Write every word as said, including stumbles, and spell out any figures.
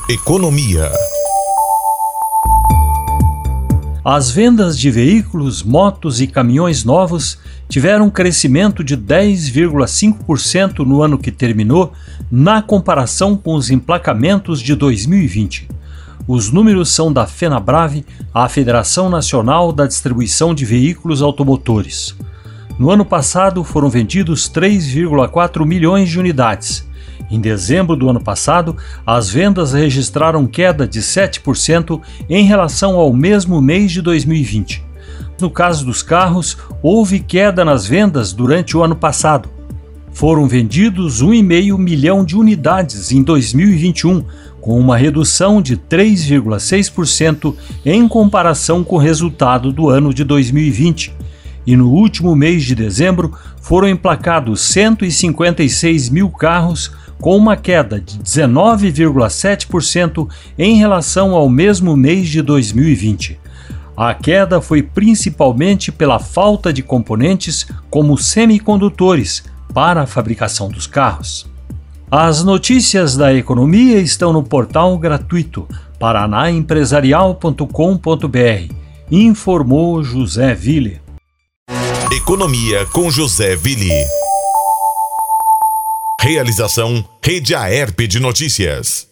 Economia. As vendas de veículos, motos e caminhões novos tiveram um crescimento de dez vírgula cinco por cento no ano que terminou, na comparação com os emplacamentos de dois mil e vinte. Os números são da FenaBrave, a Federação Nacional da Distribuição de Veículos Automotores. No ano passado foram vendidos três vírgula quatro milhões de unidades. Em dezembro do ano passado, as vendas registraram queda de sete por cento em relação ao mesmo mês de dois mil e vinte. No caso dos carros, houve queda nas vendas durante o ano passado. Foram vendidos um vírgula cinco milhão de unidades em dois mil e vinte e um, com uma redução de três vírgula seis por cento em comparação com o resultado do ano de dois mil e vinte. E no último mês de dezembro foram emplacados cento e cinquenta e seis mil carros, com uma queda de dezenove vírgula sete por cento em relação ao mesmo mês de dois mil e vinte. A queda foi principalmente pela falta de componentes como semicondutores para a fabricação dos carros. As notícias da economia estão no portal gratuito paraná empresarial ponto com ponto br. Informou José Ville. Economia com José Ville. Realização Rede Aerp de Notícias.